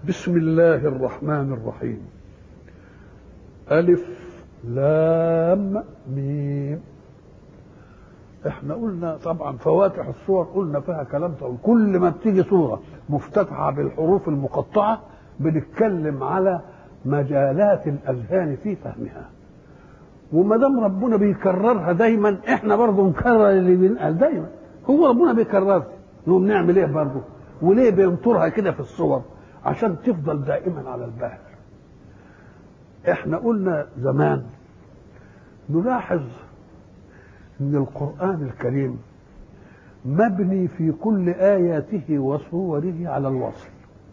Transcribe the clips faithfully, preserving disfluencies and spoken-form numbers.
بسم الله الرحمن الرحيم. ألف لام ميم. احنا قلنا طبعا فواتح الصور قلنا فيها كلام طويل، كل ما بتيجي صورة مفتتحة بالحروف المقطعة بنتكلم على مجالات الأذهان في فهمها، وما دام ربنا بيكررها دايما احنا برضه نكرر اللي بينقال دايما. هو ربنا بيكررها، نقوم نعمل ايه برضه؟ وليه بينطرها كده في الصور؟ عشان تفضل دائما على البال. احنا قلنا زمان نلاحظ ان القرآن الكريم مبني في كل آياته وصوره على الوصل،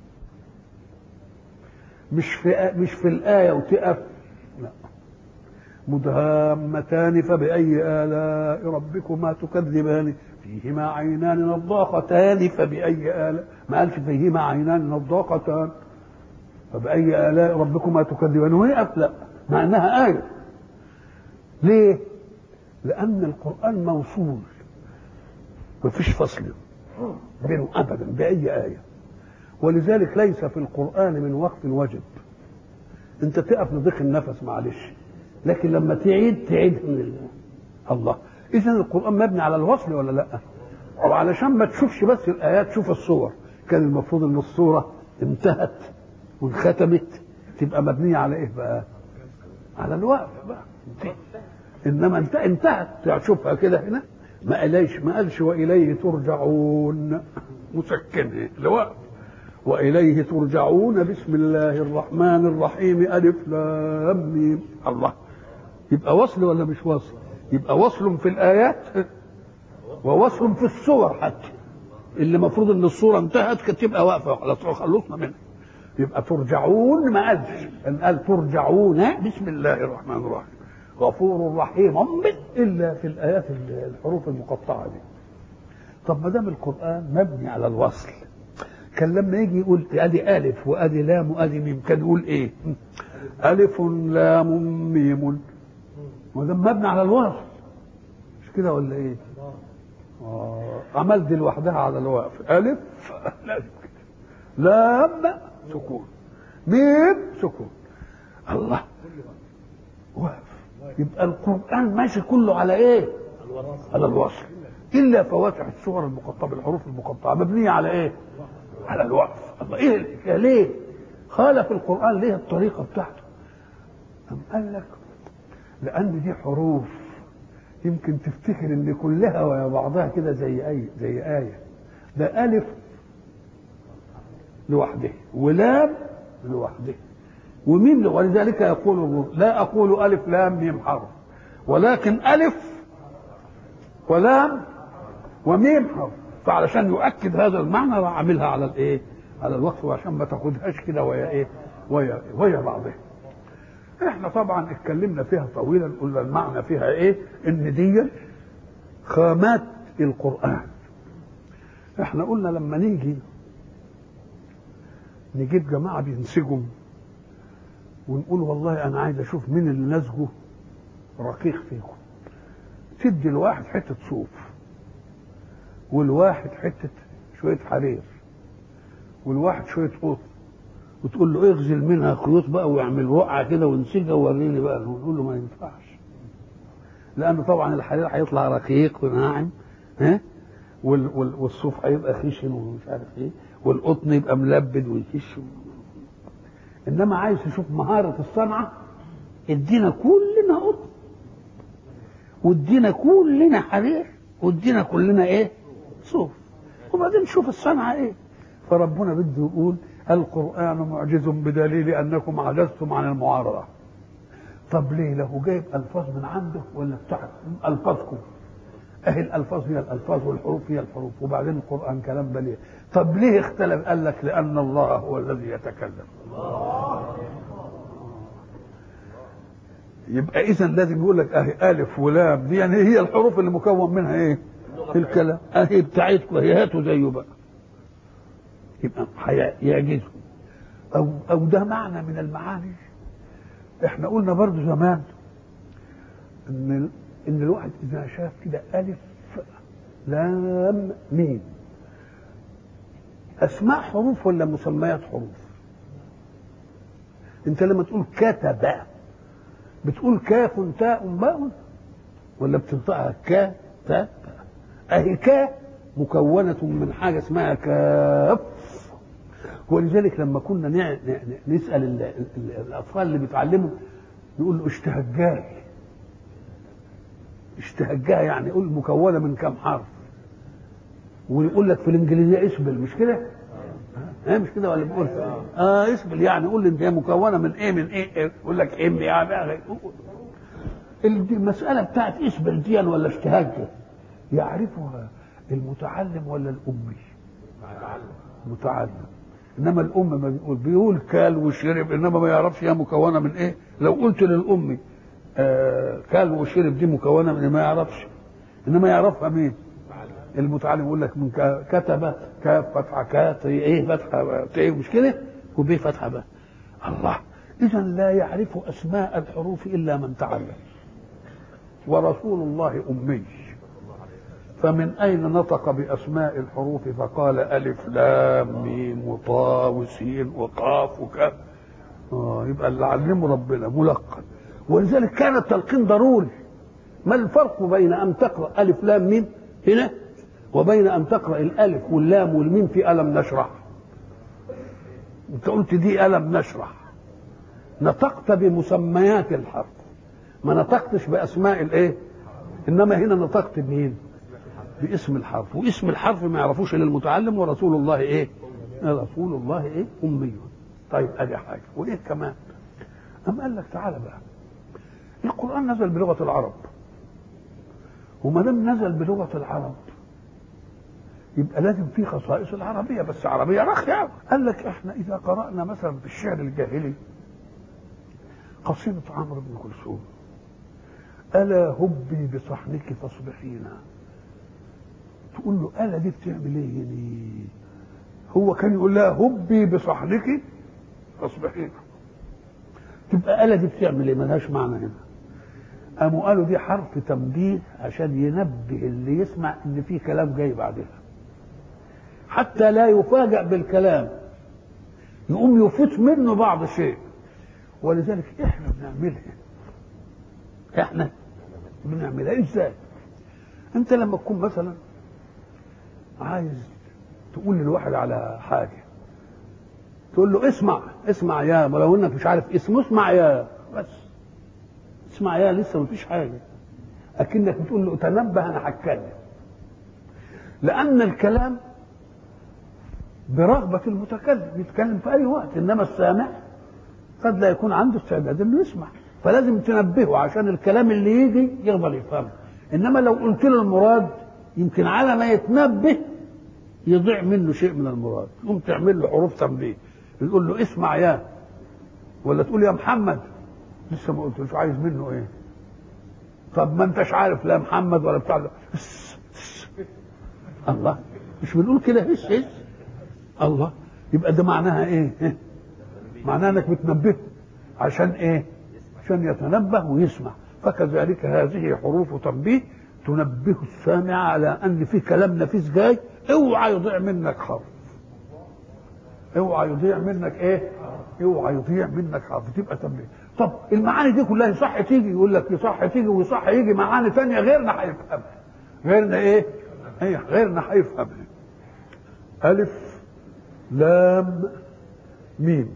مش في مش في الآية وتقف، لا، مدهامتان فبأي آلاء ربكما تكذبان فيهما عينان نضاختان فبأي آلاء، ما قالش فيهما عينان نضاختان فبأي آلاء ربكما تكذبان ويقف، لا، مع انها آية. ليه؟ لأن القرآن موصول مفيش فصل بينه أبدا بأي آية، ولذلك ليس في القرآن من وقت وجب انت تقف لضيق النفس معلش، لكن لما تعيد تعيد من الله. إذن القرآن مبني على الوصل ولا لا؟ وعلشان ما تشوفش بس الآيات شوف الصور، كان المفروض ان الصورة انتهت وانختمت تبقى مبنية على ايه بقى؟ على الوقف بقى. انما انت انتهت تشوفها كده هنا ما قالش ما قالش وإليه ترجعون مسكنه الوقف، وإليه ترجعون بسم الله الرحمن الرحيم ألف لام ميم. الله، يبقى وصل ولا مش وصل؟ يبقى وصل في الآيات ووصل في الصور، حتى اللي المفروض ان الصورة انتهت كانت تبقى واقفة خلاص خلصنا منها. يبقى ترجعون ما قالش، ان قال ترجعون بسم الله الرحمن الرحيم غفور رحيم الا في الآيات الحروف المقطعة دي. طب ما دام القرآن مبني على الوصل، كان لما يجي يقول ادي الف وادي لام وادي ميم كان يقول ايه؟ الف لام ميم، ما دام مبني على الوصل مش كده ولا ايه؟ اه عمل دي لوحدها على الوقف، الف لام سكون ميم سكون. الله، وقف. يبقى القرآن ماشي كله على ايه؟ على الوصل، الا فواتح الصور المقطعه بالحروف المقطعه مبنيه على ايه؟ على الوقف. الله، ايه ليه خالف القرآن ليه الطريقه بتاعته؟ أم قال لك لان دي حروف يمكن تفتكر ان كلها ويا بعضها كده زي اي زي آية. ده ألف لوحده ولام لوحده وميم، ولذلك يقول لا أقول ألف لام ميم حرف، ولكن ألف ولام وميم حرف، فعلشان يؤكد هذا المعنى راح عاملها على الايه؟ على الوقف، وعشان ما تاخدهاش كده ويا ايه؟ ويا ويا بعضها. احنا طبعا اتكلمنا فيها طويلا، قلنا المعنى فيها ايه؟ ان دي خامات القرآن. احنا قلنا لما نيجي نجيب جماعة بينسجوا ونقول والله انا عايز اشوف مين اللي نسجه رقيق فيكم، تدي الواحد حتة صوف والواحد حتة شوية حرير والواحد شوية قطن، وتقول له اغزل منها خيوط بقى واعمل رقعة كده وانسجها ووريني بقى، ونقول له ما ينفعش، لأن طبعا الحرير هيطلع رقيق وناعم، ها، والصوف هيبقى خشن ومش عارف ايه، والقطن يبقى ملبد ويكش. انما عايز تشوف مهارة الصنعة، ادينا كلنا قطن وادينا كلنا حرير وادينا كلنا ايه؟ صوف، وبعدين شوف الصنعة ايه. فربنا بده يقول القرآن معجز بدليل انكم عجزتم عن المعارضة. طب ليه؟ له جايب الفاظ من عنده ولا بتاعت الفاظكم؟ اهي الالفاظ هي الالفاظ والحروف هي الحروف، وبعدين القرآن كلام بليغ. طب ليه اختلف؟ قال لك لان الله هو الذي يتكلم. يبقى اذا لازم يقول لك اهي الف ولام دي يعني هي الحروف اللي مكون منها ايه؟ الكلام، اهي بتاعتكم هي هاتوا زيه بقى، يبقى يعجزهم. او او ده معنى من المعاني. احنا قلنا برضو زمان ان ان الواحد اذا شاف كده الف لام ميم، اسماء حروف ولا مسميات حروف؟ انت لما تقول كتب بتقول كاف تاء باء ولا بتنطقها كا تاء؟ اهي كا مكونه من حاجه اسمها كاف. ولذلك لما كنا نسال الاطفال اللي بيتعلموا يقول له اشتهجاي، اشتهجاي يعني قول مكونه من كم حرف، ويقول لك في الانجليزيه اسبل، مش كده؟ ها مش كده ولا بقول اه اسبل يعني قول لي انت مكونه من ايه من ايه، يقول لك ام يعني المساله بتاعت اسبل دي ولا اشتهاجه يعرفها المتعلم ولا الامي؟ المتعلم. انما الام ما بيقول بيقول كال وشرب، انما ما يعرفش هي مكونه من ايه. لو قلت للام آه كال وشرب دي مكونه من إيه ما يعرفش، انما يعرفها مين؟ المتعلم. يقول لك من كتب كاف فتحه كات ايه فتحه ايه مش كده وبيه فتحه بقى. الله، اذا لا يعرف اسماء الحروف الا من تعلم، ورسول الله امي، فمن اين نطق باسماء الحروف فقال الف لام ميم وطاء وسين وقاف وكاف؟ اه يبقى اللي علمه ربنا ملقن. ولذلك كان التلقين ضروري. ما الفرق بين ان تقرا الف لام ميم هنا وبين ان تقرا الالف واللام والميم في الم نشرح؟ انت قلت دي الم نشرح، نطقت بمسميات الحرف، ما نطقتش باسماء الايه. انما هنا نطقت بمين؟ باسم الحرف، واسم الحرف ما يعرفوش الا المتعلم، ورسول الله ايه؟ رسول الله ايه؟ امي. طيب ادي حاجه. وايه كمان؟ أم قال لك تعالى بقى، القرآن نزل بلغة العرب، وما دام نزل بلغة العرب يبقى لازم في خصائص العربية، بس عربية رخية. قال لك احنا إذا قرأنا مثلا في الشعر الجاهلي قصيدة عمرو بن كلثوم ألا هبي بصحنك تصبحين، تقول له ألا دي بتعمل ايه يعني؟ هو كان يقول لها هبي بصحنك تصبحين، تبقى آلة دي بتعمل ايه؟ ملهاش معنى هنا. قاموا قالوا دي حرف تنبيه عشان ينبه اللي يسمع ان في كلام جاي بعدها، حتى لا يفاجأ بالكلام، يقوم يفوت منه بعض الشيء. ولذلك احنا بنعملها، احنا بنعملها ازاي؟ انت لما تكون مثلا عايز تقول للواحد على حاجه تقول له اسمع اسمع يا، ولو انك مش عارف اسمه اسمع يا، بس اسمع يا لسه مفيش حاجه، اكنك بتقول له تنبه انا هتكلم. لان الكلام برغبه المتكلم، يتكلم في اي وقت، انما السامع قد لا يكون عنده استعداد انه يسمع، فلازم تنبهه عشان الكلام اللي يجي يقدر يفهمه. انما لو قلت له المراد يمكن على ما يتنبه يضيع منه شيء من المراد، تقوم تعمل له حروف تنبيه، تقول له اسمع يا، ولا تقول يا محمد لسه ما قلتلوش عايز منه ايه. طب ما انتش عارف لا محمد ولا بتاع الله، مش بنقول كده هش هش الله؟ يبقى ده معناها ايه؟ معناها انك بتنبهه عشان ايه؟ عشان يتنبه ويسمع. فكذلك هذه حروف تنبيه تنبه السامع على ان في كلام نفيس جاي، اوعى يضيع منك حرف، اوعى يضيع منك ايه؟ اوعى يضيع منك حرف، تبقى تنبيه. طب المعاني دي كلها يصح تيجي، يقول لك يصح تيجي ويصح يجي معاني ثانيه غيرنا هيفهمها، غيرنا ايه؟ ايه غيرنا هيفهمها. الف لام ميم،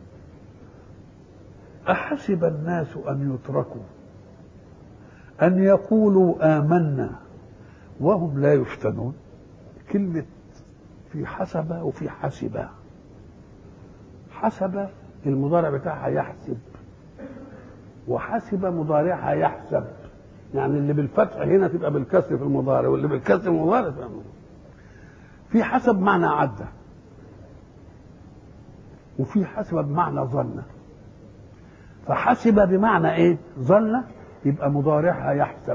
احسب الناس ان يتركوا ان يقولوا آمنا وهم لا يفتنون. كلمة في حسب وفي حسب. حسب المضارع بتاعها يحسب، وحسب مضارعها يحسب، يعني اللي بالفتح هنا تبقى بالكسر في المضارع، واللي بالكسر في المضارع تبقى في حسب معنى عدى، وفي حسب بمعنى ظن. فحسب بمعنى ايه؟ ظن، يبقى مضارعها يحسب.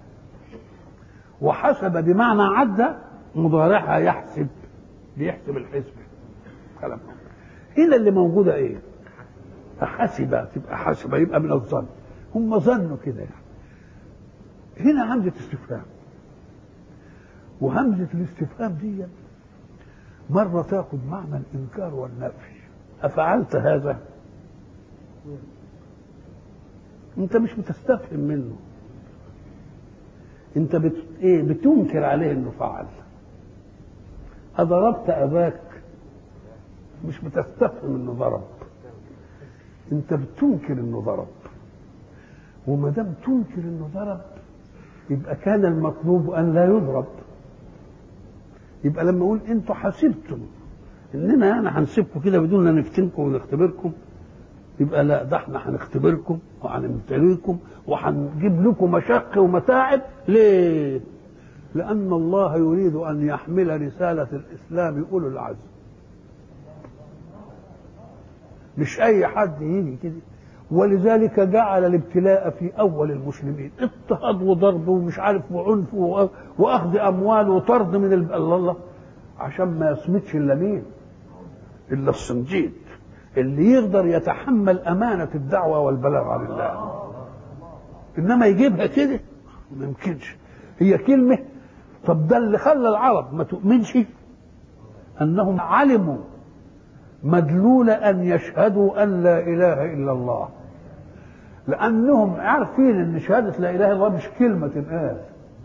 وحسب بمعنى عدى مضارعها يحسب، بيحسب الحسب. كلام هنا اللي موجوده ايه؟ فحسب تبقى حسب، يبقى من الظن، هم ظنوا كده يعني. هنا همزه استفهام، وهمزه الاستفهام دي مره تاخذ معنى الانكار والنفي. افعلت هذا؟ انت مش بتستفهم منه، انت بت... ايه بتنكر عليه انه فعل. اضربت اباك، مش بتستفهم انه ضرب، انت بتنكر انه ضرب. وما دام تنكر انه ضرب يبقى كان المطلوب ان لا يضرب. يبقى لما اقول انتوا حسبتم اننا انا هنسيبكم كده بدون ان نفتنكم ونختبركم، يبقى لا، ده احنا هنختبركم وهنبتليكم وهنجيب لكم مشاق ومتاعب. ليه؟ لأن الله يريد أن يحمل رسالة الإسلام أولو العزم، مش أي حد يجي كده. ولذلك جعل الابتلاء في أول المسلمين اضطهاد وضرب ومش عارف وعنف وأخذ أموال وطرد من الب... الله الله، عشان ما يصمتش إلا مين؟ إلا الصنجيد اللي يقدر يتحمل أمانة الدعوة والبلاغ عن الله. إنما يجيبها كده ما يمكنش. هي كلمة. طب ده اللي خلى العرب ما تؤمنش، أنهم علموا مدلول أن يشهدوا أن لا إله إلا الله، لأنهم عارفين أن شهادة لا إله إلا الله مش كلمة تنقال،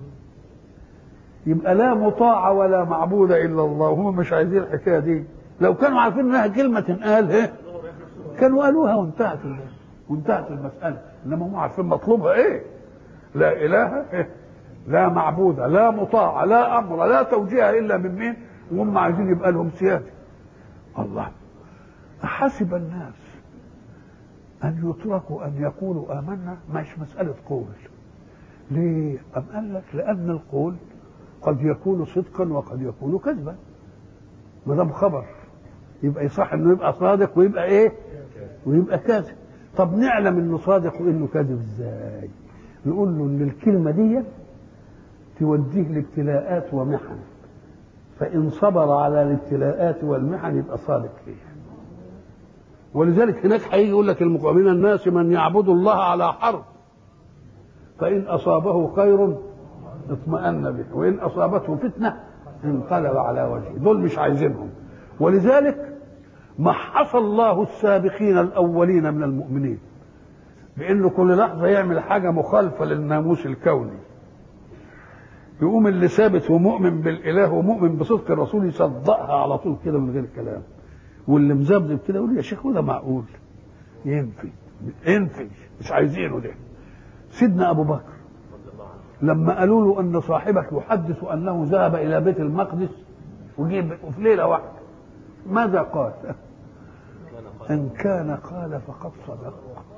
يبقى لا مطاع ولا معبود إلا الله. وهم مش عايزين الحكاية دي. لو كانوا عارفين أنها كلمة تنقال إيه كانوا قالوها وانتهت وانتهت المسألة. إنما هم عارفين مطلوبها إيه؟ لا إله إيه؟ لا معبود لا مطاع لا أمر لا توجيه إلا من مين؟ وهم عايزين يبقى لهم سيادة. الله، أحسب الناس أن يتركوا أن يقولوا آمنا؟ مش مسألة قول. ليه؟ أم قال لك لأن القول قد يكون صدقا وقد يكون كذبا. ما دام خبر يبقى يصح انه يبقى صادق ويبقى ايه؟ ويبقى كاذب. طب نعلم انه صادق وانه كاذب ازاي؟ نقول له ان الكلمه دي توديه لابتلاءات ومحن، فان صبر على الابتلاءات والمحن يبقى صادق فيها. ولذلك هناك هيجي يقول لك المقابلين الناس من يعبد الله على حرف، فان اصابه خير اطمأن به وان اصابته فتنه انقلب على وجهه. دول مش عايزينهم. ولذلك محص الله السابقين الاولين من المؤمنين بانه كل لحظه يعمل حاجه مخالفه للناموس الكوني، يقوم اللي ثابت ومؤمن بالاله ومؤمن بصدق الرسول يصدقها على طول كده من غير كلام، واللي مذبذب كده يقول يا شيخ وده معقول؟ ينفي ينفي مش عايزينه ده. سيدنا ابو بكر لما قالوا له ان صاحبك يحدث انه ذهب الى بيت المقدس وجيب في ليله واحده، ماذا قال؟ ان كان قال فقد صدق.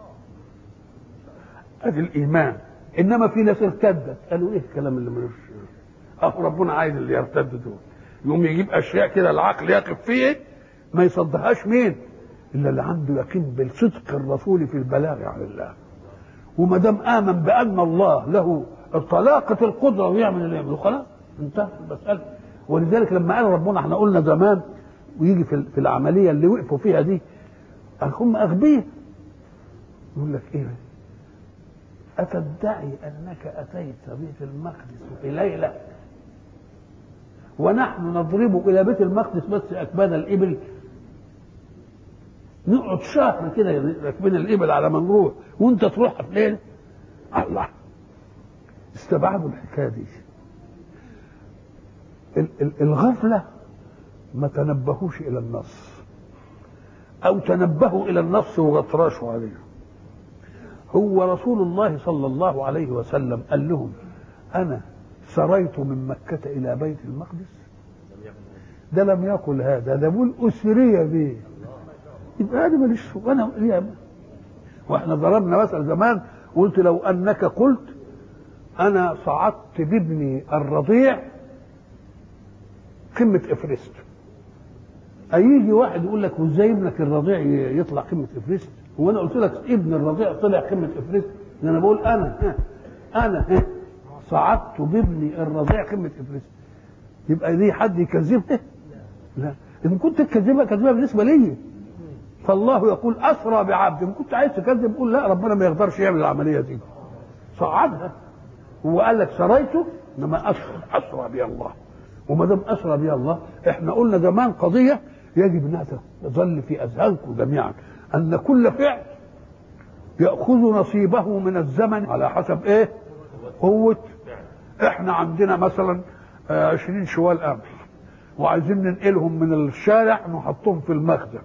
ادي الايمان. انما في ناس ارتدت قالوا ايه الكلام اللي ملوش اهو ربنا عايز اللي يرتد دول، يقوم يجيب اشياء كده العقل يقف فيه ما يصدقهاش مين؟ الا اللي عنده يقين بالصدق الرسول في البلاغ عن الله. وما دام امن بان الله له طلاقه القدره ويعمل اللي يعمله خلاص انتهت المساله. ولذلك لما قال ربنا احنا قلنا زمان ويجي في في العمليه اللي وقفوا فيها دي هم اغبياء، يقول لك ايه؟ أتدعي أنك أتيت بيت المقدس في ليلة ونحن نضرب إلى بيت المقدس بس أكباد الإبل، نقعد شهر كده راكبين الإبل على ما نروح وأنت تروح في ليلة؟ الله، استبعدوا الحكاية دي. الغفلة ما تنبهوش إلى النص أو تنبهوا إلى النص وغطراشوا عليه. هو رسول الله صلى الله عليه وسلم قال لهم أنا سريت من مكة إلى بيت المقدس؟ ده لم يقل هذا، ده بيقول أسري به. يبقى هذا ماليش أنا ليه؟ وإحنا ضربنا مثلا زمان قلت لو أنك قلت أنا صعدت بابني الرضيع قمة إفرست، هيجي واحد يقول لك وإزاي ابنك الرضيع يطلع قمة إفرست؟ هو انا قلت لك ابن الرضيع طلع قمه افريقيا؟ ده انا بقول انا ها انا ها صعدت بابني الرضيع قمه افريقيا. يبقى دي حد يكذبها؟ لا. اذا كنت تكذبها كذبها بالنسبه لي. فالله يقول اسرى بعبد، ان كنت عايز تكذب قول لا ربنا ما يقدرش يعمل العمليه دي، صعدها. هو قال لك سريته، انما اسرى اسرى بي الله. وما دام اسرى بي الله احنا قلنا زمان قضيه يجب انها تظل في اذهانكم جميعا، أن كل فعل يأخذ نصيبه من الزمن على حسب ايه قوة. احنا عندنا مثلا عشرين شوال قمح وعايزين ننقلهم من الشارع نحطهم في المخزن،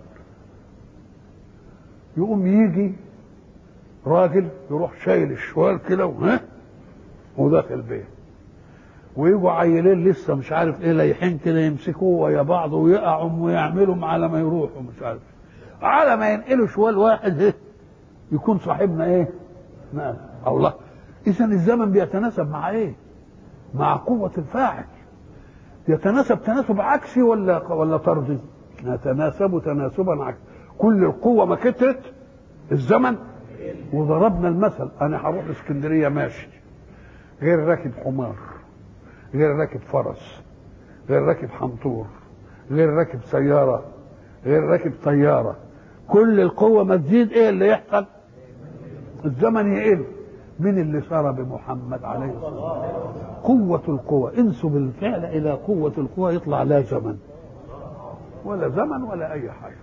يقوم يجي راجل يروح شايل الشوال كده وها وداخل بيه، ويجوا عيلين لسه مش عارف ايه لايحين كده يمسكوه ويا بعض ويقعوا ويعملوا على ما يروحوا مش عارف على ما ينقلوا شوال واحد ايه يكون صاحبنا ايه نعم الله. اذا الزمن بيتناسب مع ايه؟ مع قوة الفاعل. يتناسب تناسب عكسي ولا ولا طردي؟ يتناسب تناسبا عكسي. كل القوة ما كترت الزمن. وضربنا المثل، انا هروح اسكندرية ماشي، غير راكب حمار، غير راكب فرس، غير راكب حنطور، غير راكب سيارة، غير راكب طيارة. كل القوة ما تزيد ايه اللي يحصل؟ الزمن يقل. من اللي صار بمحمد عليه الصلاة والسلام؟ قوة القوة. انسب الفعل الى قوة القوة يطلع لا زمن ولا زمن ولا اي حاجة.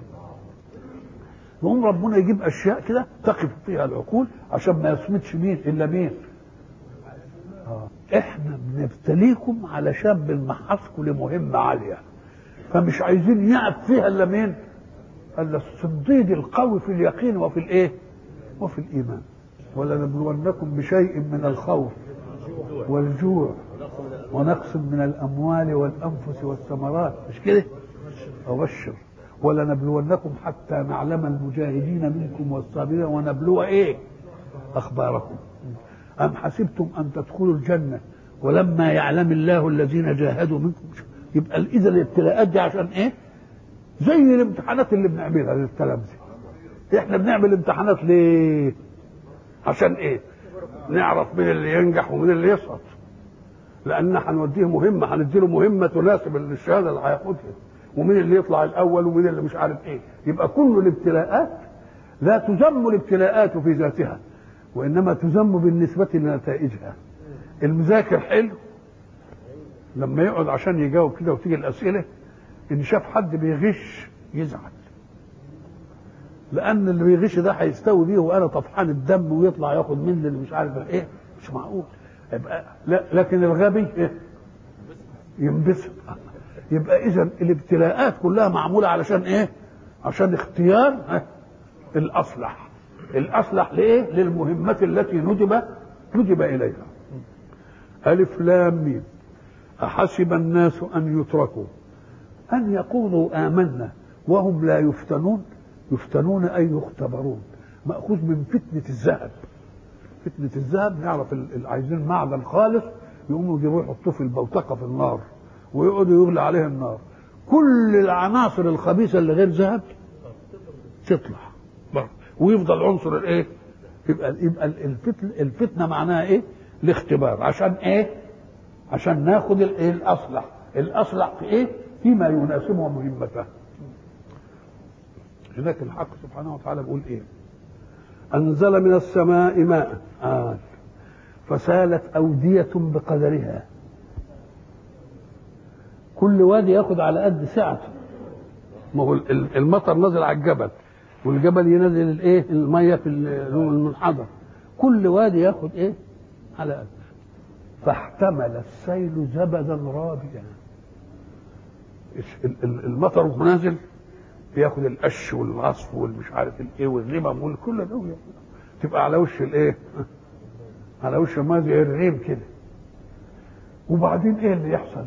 يقوم ربنا يجيب اشياء كده تقف فيها العقول عشان ما يصمتش مين الا مين. آه. احنا بنبتليكم علشان بنمحصكم لمهمة عالية، فمش عايزين يعب فيها الا مين؟ الا الصديد القوي في اليقين وفي الايه؟ وفي الايمان. ولنبلونكم بشيء من الخوف والجوع ونقص من الاموال والانفس والثمرات، مش كده؟ وبشر ولنبلونكم حتى نعلم المجاهدين منكم والصابرين ونبلو ايه؟ اخباركم. ام حسبتم ان تدخلوا الجنه ولما يعلم الله الذين جاهدوا منكم. يبقى اذا الابتلاءات دي عشان ايه؟ زي الامتحانات اللي بنعملها للتلامذه. احنا بنعمل امتحانات ليه؟ عشان ايه؟ نعرف مين اللي ينجح ومين اللي يسقط، لان هنوديه مهمه، هنديله مهمه تناسب الشهاده اللي هياخدها، ومين اللي يطلع الاول ومين اللي مش عارف ايه. يبقى كل الابتلاءات لا تذم الابتلاءات في ذاتها، وانما تذم بالنسبه لنتائجها. المذاكر حلو لما يقعد عشان يجاوب كده وتيجي الاسئله، ان شاف حد بيغش يزعل، لان اللي بيغش ده هيستوي بيه وانا طفحان الدم ويطلع ياخد مني اللي مش عارف ايه. مش معقول. يبقى لا، لكن الغبي ايه؟ ينبسط. يبقى اذا الابتلاءات كلها معموله علشان ايه؟ عشان اختيار الاصلح. الاصلح لايه؟ للمهمه التي ندب ندب اليها. الف لام ميم. احسب الناس ان يتركوا ان يقولوا امنا وهم لا يفتنون. يفتنون اي يختبرون. ماخوذ من فتنه الذهب. فتنه الذهب نعرف عايزين معدن خالص، يقوموا يجيبوه يحطوه في البوتقه في النار ويقعدوا يغلي عليه النار. كل العناصر الخبيثه اللي غير ذهب تطلع بره ويفضل عنصر الايه؟ يبقى يبقى الفتنه الفتنه معناها ايه؟ الاختبار. عشان ايه؟ عشان ناخد الايه؟ الاصلح. الاصلح في ايه؟ فيما يناسبه مهمته. هناك الحق سبحانه وتعالى بيقول ايه؟ انزل من السماء ماء آه. فسالت اوديه بقدرها. كل وادي ياخد على قد سعته. ما هو المطر نزل على الجبل والجبل ينزل الايه؟ الميه في المنحدر. كل وادي ياخد ايه؟ على قد. فاحتمل السيل زبدا رابيا. المطر وهو نازل ياخد القش والعصف والمش عارف الايه والرمم والكل ده تبقى على وش الايه؟ على وش الماء زي الريم كده. وبعدين ايه اللي يحصل؟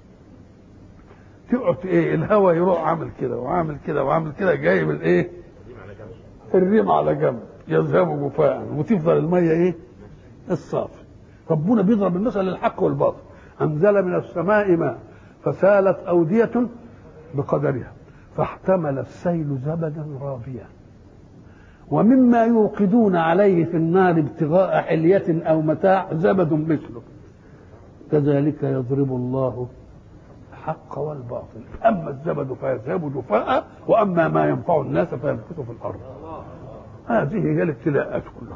تقعد ايه؟ الهواء يروح عامل كده وعامل كده وعامل كده جايب الايه؟ الريم على جنب يذهب جفاء وتفضل الميه ايه؟ الصافي. ربنا بيضرب المثل للحق والباطل. انزل من السماء ماء فسالت اوديه بقدرها فاحتمل السيل زبدا رابيا ومما يوقدون عليه في النار ابتغاء حلية أو متاع زبد مثله كذلك يضرب الله الحق والباطل. أما الزبد فيذهب جفاء وأما ما ينفع الناس فيمكث في الأرض. هذه هي الابتلاءات كلها.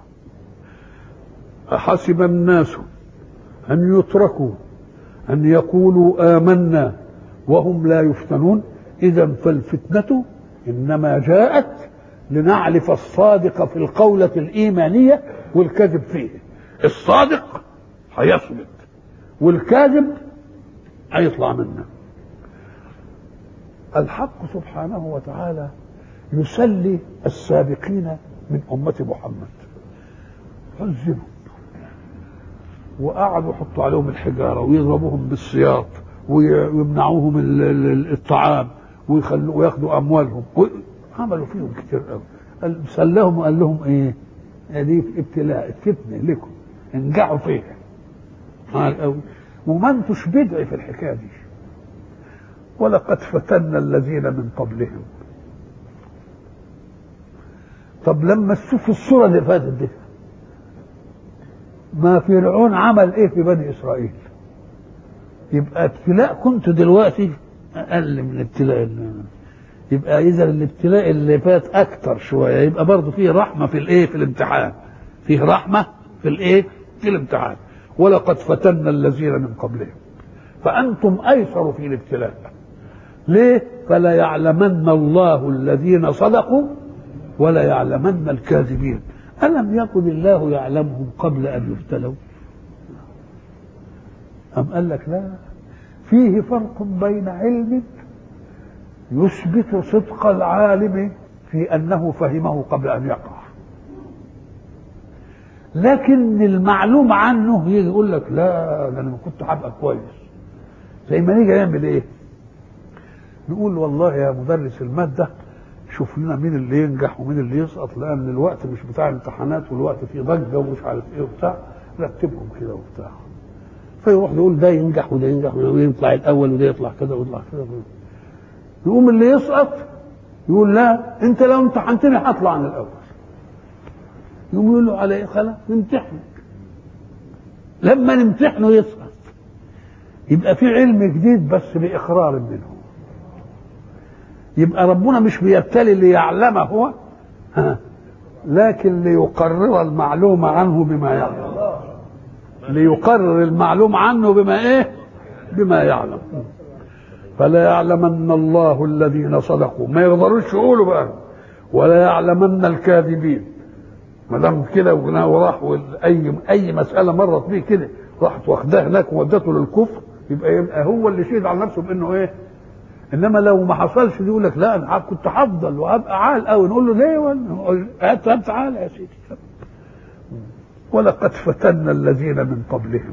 أحسب الناس أن يتركوا أن يقولوا آمنا وهم لا يفتنون. إذا فالفتنة إنما جاءت لنعرف الصادق في القولة الإيمانية والكذب فيه. الصادق هيثبت والكاذب هيطلع منه. الحق سبحانه وتعالى يسلي السابقين من أمة محمد، عذبوا وقعدوا يحطوا عليهم الحجارة ويضربوهم بالسياط ويمنعوهم الطعام ويخلوا وياخدوا أموالهم، عملوا فيهم كتير قوي. سلهم وقال لهم ايه؟ دي ابتلاء فتنة لكم انجعوا فيها. وما انتوش بدعي في الحكاية دي. ولقد فتنا الذين من قبلهم. طب لما تشوف الصورة اللي فاتت دي، ما فرعون عمل ايه في بني اسرائيل؟ يبقى ابتلاء كنت دلوقتي اقل من ابتلاء اللي. يبقى اذا الابتلاء اللي فات اكتر شويه، يبقى برضه فيه رحمه في الايه؟ في الامتحان. فيه رحمه في الايه؟ في الامتحان. ولقد فتنا الذين من قبلهم فانتم ايسر في الابتلاء. ليه؟ فلا يعلمن الله الذين صدقوا ولا يعلمن الكاذبين. ألم يكن الله يعلمهم قبل أن يبتلوا؟ أم قال لك لا، فيه فرق بين علم يثبت صدق العالم في أنه فهمه قبل أن يقع، لكن المعلوم عنه يجي يقول لك لا ده أنا ما كنت هبقى كويس. زي ما نيجي نعمل إيه؟ نقول والله يا مدرس المادة شوف لنا مين اللي ينجح ومين اللي يسقط، لان الوقت مش بتاع امتحانات والوقت فيه ضجه ومش عارف ايه وبتاع، رتبهم كده وبتاع. فيروح يقول ده ينجح وده ينجح وده يطلع الاول وده يطلع كده ويطلع كده. يقوم اللي يسقط يقول لا انت لو امتحنتني هطلع عن الاول. يقوم يقول له على ايه؟ خلاص نمتحنك. لما نمتحنه يسقط يبقى في علم جديد بس باقرار منه. يبقى ربنا مش بيبتلي ليعلمه هو، ها، لكن ليقرر المعلومة عنه بما يعلم. ليقرر المعلوم عنه بما ايه؟ بما يعلم. فلا يعلمن الله الذين صدقوا، ما يقدروش يقولوا بقى، ولا يعلمن الكاذبين. ما دام كده وراح اي اي مسألة مرت بيه كده راحت واخداه هناك وودته للكفر، يبقى يبقى هو اللي شهد على نفسه بانه ايه؟ انما لو ما حصلش يقول لك لا انا كنت هفضل وابقى عال قوي، نقول له ليه؟ هات تعال يا سيدي. ولقد فتنا الذين من قبلهم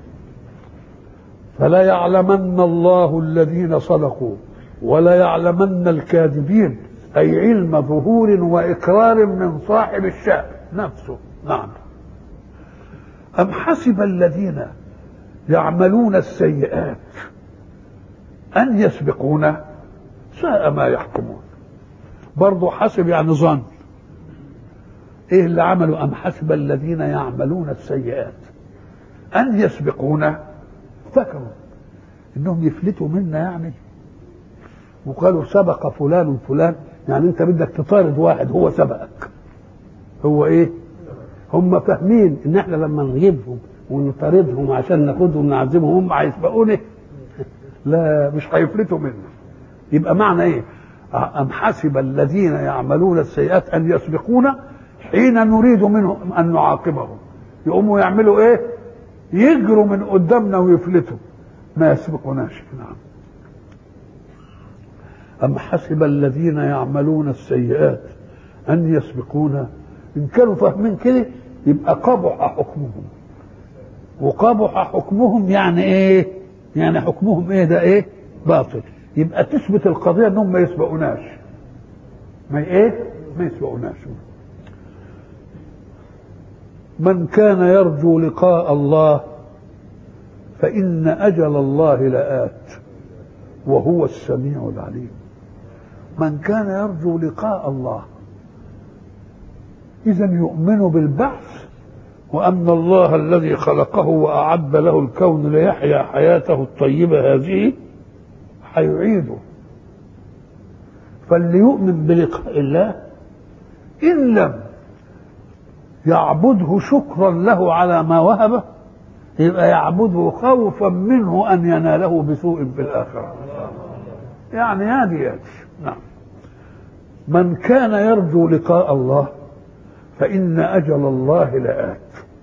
فلا يعلمن الله الذين صدقوا ولا يعلمن الكاذبين، اي علم ظهور واقرار من صاحب الشأن نفسه. نعم. ام حسب الذين يعملون السيئات أن يسبقونا ساء ما يحكمون. برضو حسب يعني ظن. إيه اللي عملوا؟ أم حسب الذين يعملون السيئات أن يسبقونا، افتكروا إنهم يفلتوا منا يعني، وقالوا سبق فلان فلان، يعني أنت بدك تطارد واحد هو سبقك. هو إيه؟ هم فاهمين إن إحنا لما نجيبهم ونطاردهم عشان ناخدهم ونعذبهم هم هيسبقونا. لا، مش هيفلتوا منه. يبقى معنى ايه؟ ام حسب الذين يعملون السيئات ان يسبقونا حين نريد منهم ان نعاقبهم. يقوموا يعملوا ايه؟ يجروا من قدامنا ويفلتوا، ما يسبقوناش. نعم. ام حسب الذين يعملون السيئات ان يسبقونا. ان كانوا فاهمين كده يبقى قبح حكمهم. وقبح حكمهم يعني ايه؟ يعني حكمهم ايه؟ ده ايه؟ باطل. يبقى تثبت القضيه انهم ما يسبقوناش. ما ايه؟ ما يسبقوناش. من كان يرجو لقاء الله فإن أجل الله لآت وهو السميع العليم. من كان يرجو لقاء الله إذا يؤمن بالبعث، وأن الله الذي خلقه وأعد له الكون ليحيا حياته الطيبة هذه هيعيده. فاللي يؤمن بلقاء الله إن لم يعبده شكرا له على ما وهبه يبقى يعبده خوفا منه أن يناله بسوء في الآخرة. يعني هذه. نعم. من كان يرجو لقاء الله فإن أجل الله لآت.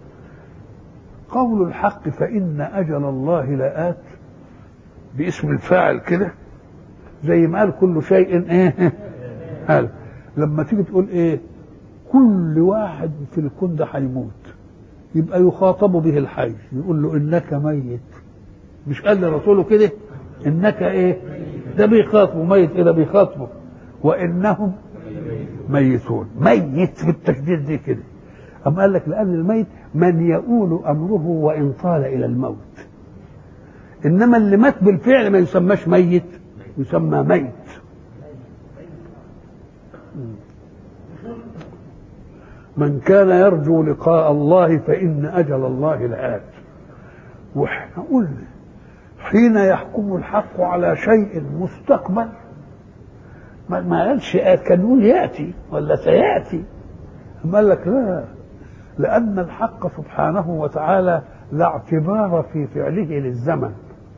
قول الحق فإن أجل الله لآت باسم الفاعل كده، زي ما قال كل شيء ايه قال. لما تيجي تقول ايه كل واحد في الكون ده هيموت، يبقى يخاطب به الحي، يقول له انك ميت. مش قال لرسوله كده انك ايه؟ ده بيخاطبه ميت، ايه ده بيخاطبه؟ وانهم ميتون. ميت بالتشديد دي كده. اما قال لك لان الميت من يؤول امره وان طال الى الموت، انما اللي مات بالفعل ما يسماش ميت، يسمى ميت. من كان يرجو لقاء الله فإن أجل الله لآت. واحنا قلنا حين يحكم الحق على شيء مستقبل ما قالش آت، كان يقول يأتي ولا سيأتي. أما قال لك لا، لأن الحق سبحانه وتعالى لا اعتبار في فعله للزمن.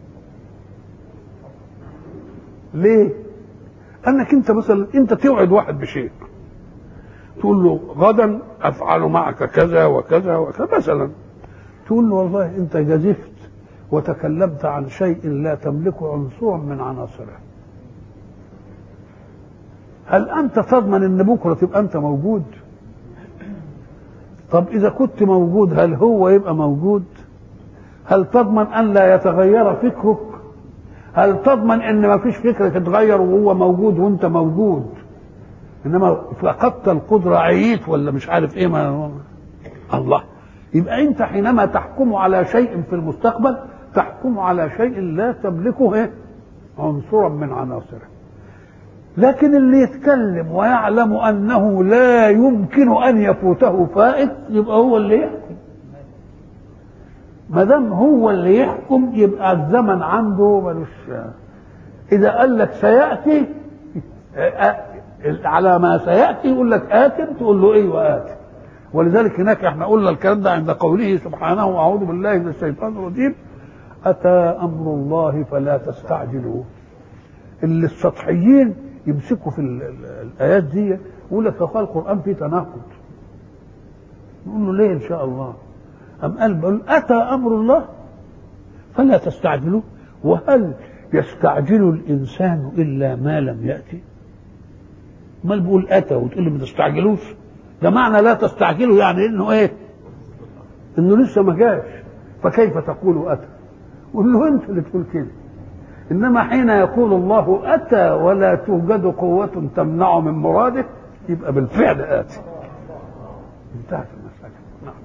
ليه؟ أنك أنت مثلا أنت توعد واحد بشيء، تقول له غدا أفعل معك كذا وكذا وكذا مثلا، تقول له والله أنت جزفت وتكلمت عن شيء لا تملك عنصرا من عناصره، هل أنت تضمن أن بكرة تبقى أنت موجود؟ طب إذا كنت موجود هل هو يبقى موجود؟ هل تضمن أن لا يتغير فكرك؟ هل تضمن أن ما فيش فكرة تتغير وهو موجود وأنت موجود؟ إنما فقدت القدرة، عييت ولا مش عارف إيه ما الله. يبقى أنت حينما تحكم على شيء في المستقبل تحكم على شيء لا تملكه إيه؟ عنصرا من عناصره. لكن اللي يتكلم ويعلم أنه لا يمكن أن يفوته فائت يبقى هو اللي يحكم. ما دام هو اللي يحكم يبقى الزمن عنده ملوش. إذا قال لك سيأتي على ما سيأتي يقول لك آت، تقول له إيه وآت. ولذلك هناك احنا قلنا الكلام ده عند قوله سبحانه وأعوذ بالله من الشيطان الرجيم أتى أمر الله فلا تستعجلوه. اللي السطحيين يمسكوا في الآيات دي يقول لك فقال القرآن فيه تناقض. نقول له ليه إن شاء الله؟ أم قال بقول أتى أمر الله فلا تستعجلوه. وهل يستعجل الإنسان إلا ما لم يأتي؟ ما بيقول أتى وتقول لي ما تستعجلوش؟ ده معنى لا تستعجلوا يعني إنه إيه؟ إنه لسه ما جاش، فكيف تقول أتى؟ قول له أنت اللي تقول كده. إنما حين يقول الله أتى ولا توجد قوة تمنع من مراده يبقى بالفعل آتي. انتهت المسألة. نعم.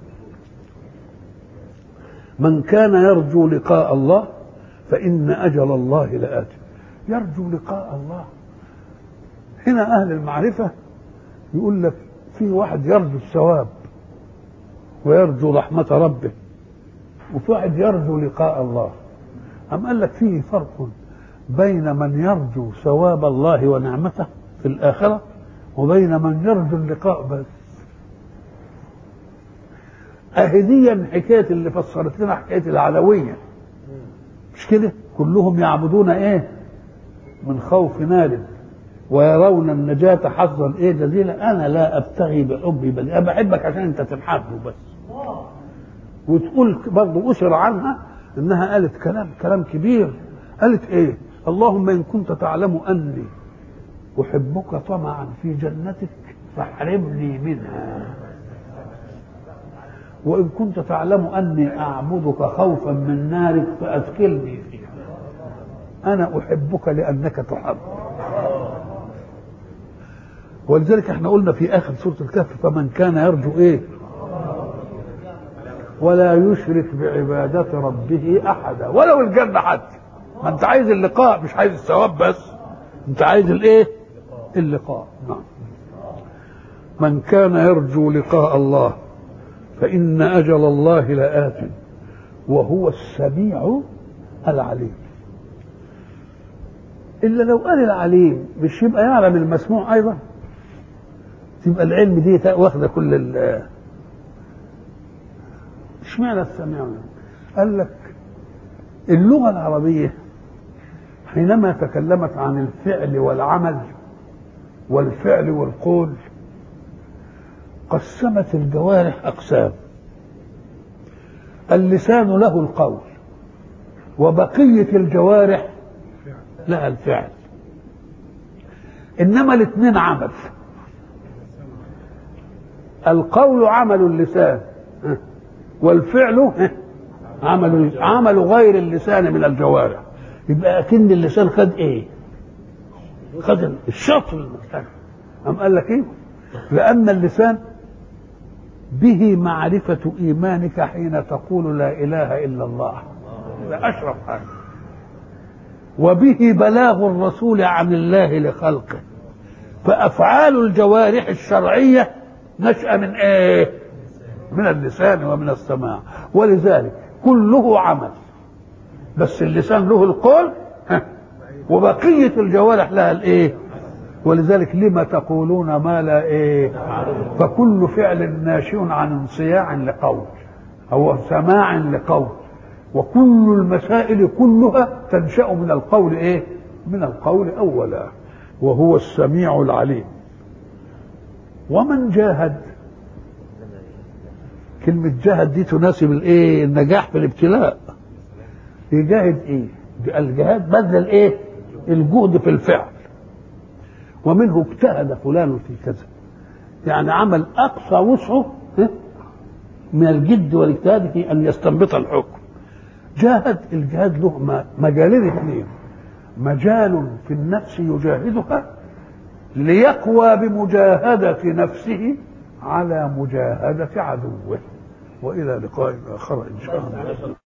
من كان يرجو لقاء الله فإن أجل الله لآت. يرجو لقاء الله هنا أهل المعرفة يقول لك في واحد يرجو الثواب ويرجو رحمة ربه، وفي واحد يرجو لقاء الله. أم قال لك فيه فرق بين من يرجو ثواب الله ونعمته في الآخرة وبين من يرجو اللقاء بس. أهديا حكاية اللي فسرت لنا حكاية العلوية مش كده؟ كلهم يعبدون ايه؟ من خوف نار ويرون النجاة حظا ايه جزيلا. انا لا ابتغي بحبي بل انا بحبك عشان انت تنحبه بس. وتقول برضه اشر عنها انها قالت كلام كلام كبير. قالت ايه؟ اللهم ان كنت تعلم اني احبك طمعا في جنتك فاحرمني منها، وان كنت تعلم اني اعبدك خوفا من نارك فادخلني فيها. انا احبك لانك تحب. ولذلك احنا قلنا في اخر سورة الكهف فمن كان يرجو ايه؟ ولا يشرك بعبادة ربه احدا ولو الجنة حتى. ما انت عايز اللقاء مش عايز الثواب بس، انت عايز الايه؟ اللقاء. نعم. من كان يرجو لقاء الله فإن أجل الله لآت وهو السميع العليم. إلا لو قال العليم مش يبقى يعلم المسموع أيضا؟ تبقى العلم دي واخدة كل ال اشمعنى السميع؟ قال لك اللغة العربية حينما تكلمت عن الفعل والعمل والفعل والقول قسمت الجوارح أقسام. اللسان له القول وبقية الجوارح لها الفعل، إنما الاثنين عمل. القول عمل اللسان والفعل عمل عمل غير اللسان من الجوارح. يبقى أكن اللسان خد إيه؟ خد الشطر المختلف. أم قال لك إيه؟ لأن اللسان به معرفة إيمانك حين تقول لا إله إلا الله، لا أشرف حاجة، وبه بلاغ الرسول عن الله لخلقه. فأفعال الجوارح الشرعية نشأ من إيه؟ من اللسان ومن السماع. ولذلك كله عمل، بس اللسان له القول وبقية الجوارح لها الإيه؟ ولذلك لما تقولون ما لا إيه؟ فكل فعل ناشئ عن انصياع لقول أو سماع لقول، وكل المسائل كلها تنشأ من القول إيه؟ من القول أولا، وهو السميع العليم. ومن جاهد، كلمة جاهد دي تناسب الإيه؟ النجاح في الابتلاء. يجاهد إيه؟ الجهاد بذل الإيه؟ الجهد في الفعل. ومنه اجتهد فلان في كذا، يعني عمل أقصى وسعه من الجد والاجتهاد في أن يستنبط الحكم. جاهد، الجهاد له مجالين اثنين: مجال في النفس يجاهدها ليقوى بمجاهدة نفسه على مجاهدة عدوه. وإلى لقاء آخر إن شاء الله.